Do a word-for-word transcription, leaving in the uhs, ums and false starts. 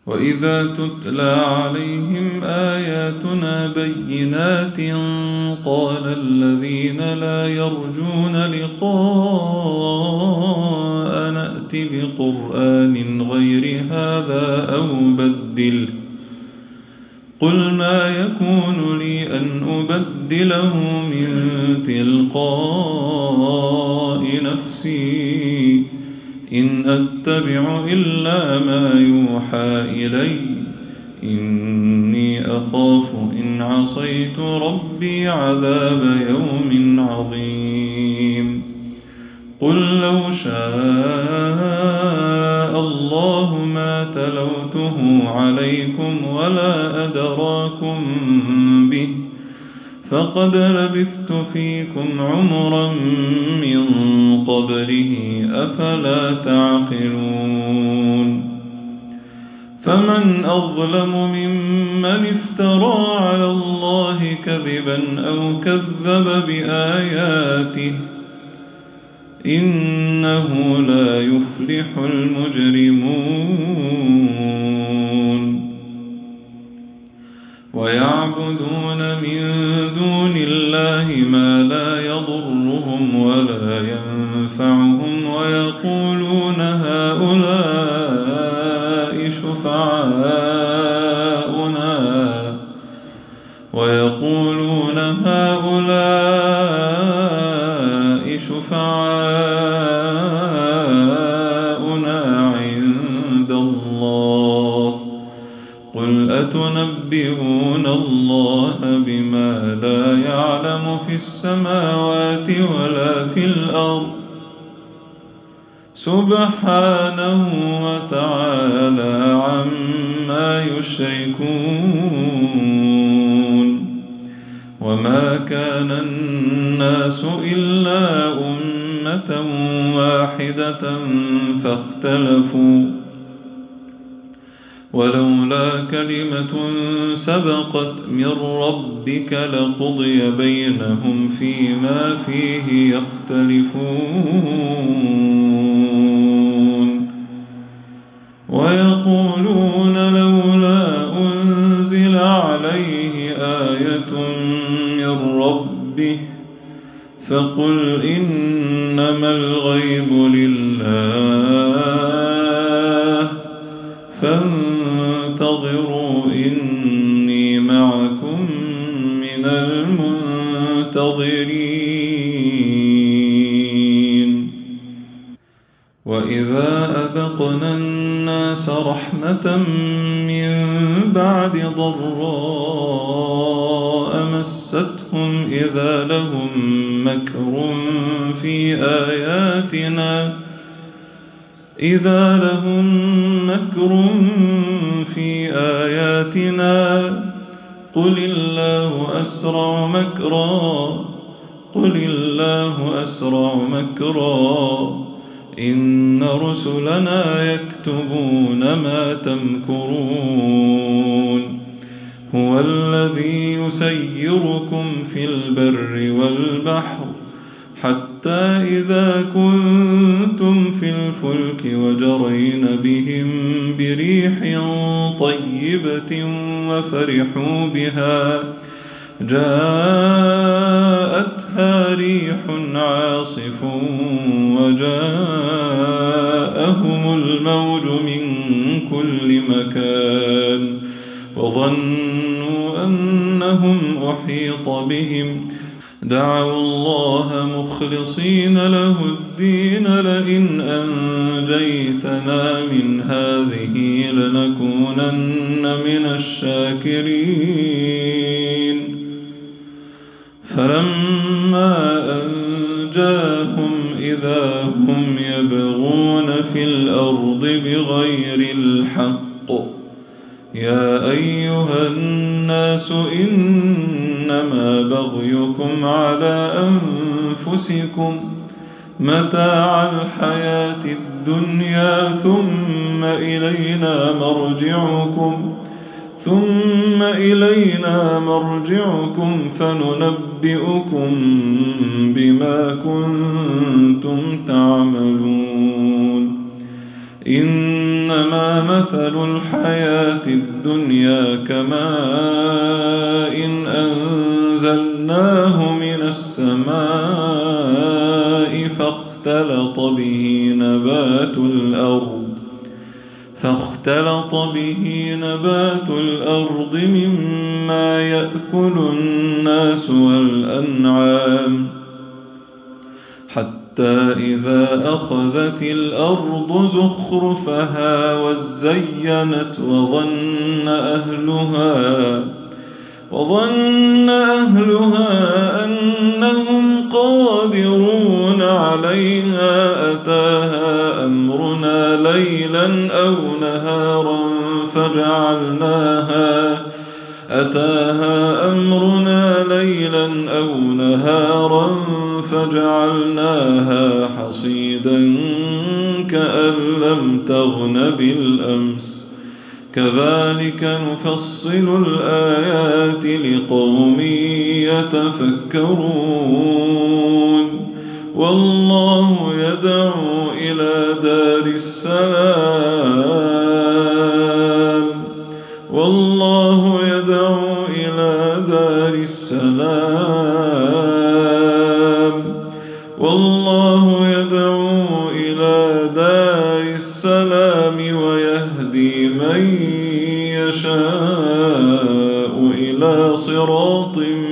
وإذا تتلى عليهم آياتنا بينات قال الذين لا يرجون لقاء نأت بقرآن غير هذا أو بدله قل ما يكون لي أن أبدله من تلقاء نفسي إن أتبع إلا ما يوحى إلي إني أخاف إن عصيت ربي عذاب يوم عظيم قل لو شاء الله ما تلوته عليكم ولا أدراكم به فقد لبثت فيكم عمرا من قبله أفلا تعقلون فمن أظلم ممن افترى على الله كذبا أو كذب بآياته إنه لا يفلح المجرمون ويعبدون من دون الله ما لا يضرهم ولا ينفعهم ويقولون هؤلاء شفعاؤنا ويقولون هؤلاء شفعاؤنا عند الله قل أتنبئون الله بما لا يعلم في السماوات ولا في الأرض سبحانه وتعالى عما يشركون وما كان الناس إلا أمة واحدة فاختلفوا ولولا كلمة سبقت من ربك لقضي بينهم فيما فيه يختلفون ويقولون لولا أنزل عليه آية من ربه فقل إنما الغيب لله فانتظروا إني معكم من المنتظرين وإذا أذقنا الناس رحمة من بعد ضراء مستهم إذا لهم مكر في آياتنا إذا لهم مكر في آياتنا قل الله أسرع مكرا قل الله أسرع مكرا إن رسلنا يكتبون ما تمكرون هو الذي يسيركم في البر والبحر حتى إذا كنتم في الفلك وجرين بهم بريح طيبة وفرحوا بها جاءتها ريح عاصف وجاءهم الموج من كل مكان وظنوا أنهم أحيط بهم دعوا الله مخلصين له الدين لئن أنجيتنا من هذه لنكونن من الشاكرين فلما أنجاهم إذا هم يبغون في الأرض بغير الحق يا أيها الناس إنما بغيكم على أنفسكم متاع الحياة الدنيا ثم إلينا مرجعكم ثم إلينا مرجعكم فننبئكم بما كنتم تعملون إن إنما مثل الحياة الدنيا كماء إن أنزلناه من السماء فاختلط به نبات الأرض فاختلط به نبات الأرض مما يأكل الناس والأنعام حتى إذا أخذت الأرض زخرفها وزينت وظن أهلها وظن أهلها أنهم قادرون عليها أتاها أمرنا ليلا أو نهارا فجعلناها أتاها أمرنا ليلا أو نهارا فجعلناها حصيدا كأن لم تغن بالأمس كذلك نفصل الآيات لقوم يتفكرون والله يدعو إلى دار السلام والله يدعو إلى دار السلام والله يدعو إلى دار السلام ويهدي من يشاء إلى صراط